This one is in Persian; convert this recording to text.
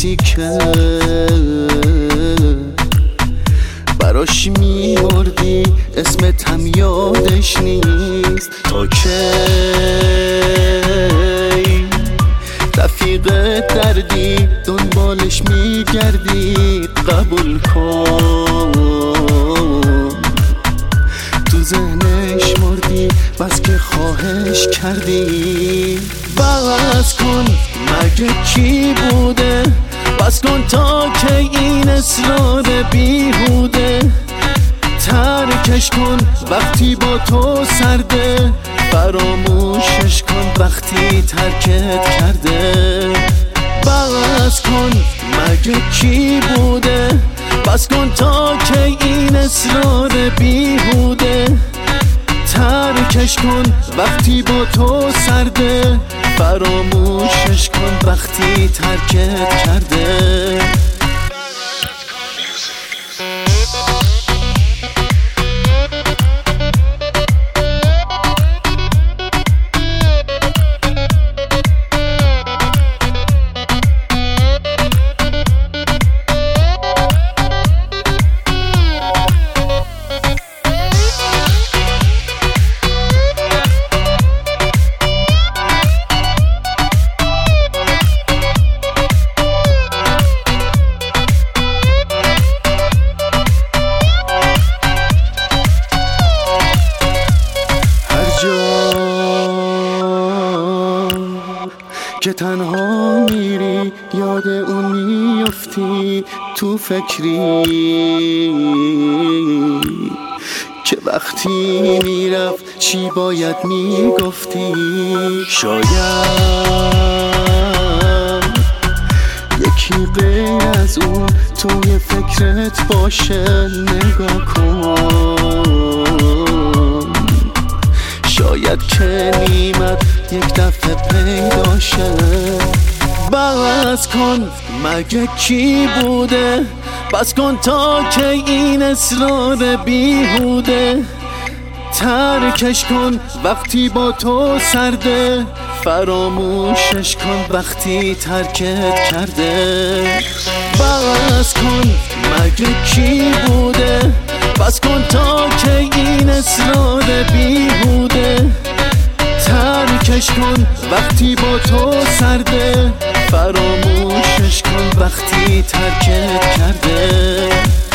کسی که براش میمردی اسمت هم یادش نیست. تا کی رفیقت دردی دنبالش میگردی؟ قبول کن تو ذهنش مردی بس که خواهش کردی. بس کن مگه کی بوده؟ بس کن تا که این اصرار بیهوده. ترکش کن وقتی با تو سرده، فراموشش کن وقتی ترکت کرده. بس کن مگه کی بوده؟ بس کن تا که این اصرار بیهوده. ترکش کن وقتی با تو سرده، فراموشش کن وقتی ترکت کرده. که تنها میری یاد اون میفتی، تو فکری که وقتی میرفت چی باید میگفتی. شاید یکی غیر از اون توی فکرت باشه. نگاه کن شاید که نیمت یک دفعه پیدا شه. بس کن مگه کی بوده؟ بس کن تا که این اصرار بیهوده. ترکش کن وقتی با تو سرده، فراموشش کن وقتی ترکت کرده. بس کن مگه کی بوده؟ بس کن تا که این اصرار بیهوده. ترکش کن وقتی با تو سرده، فراموشش کن وقتی ترکت کرده.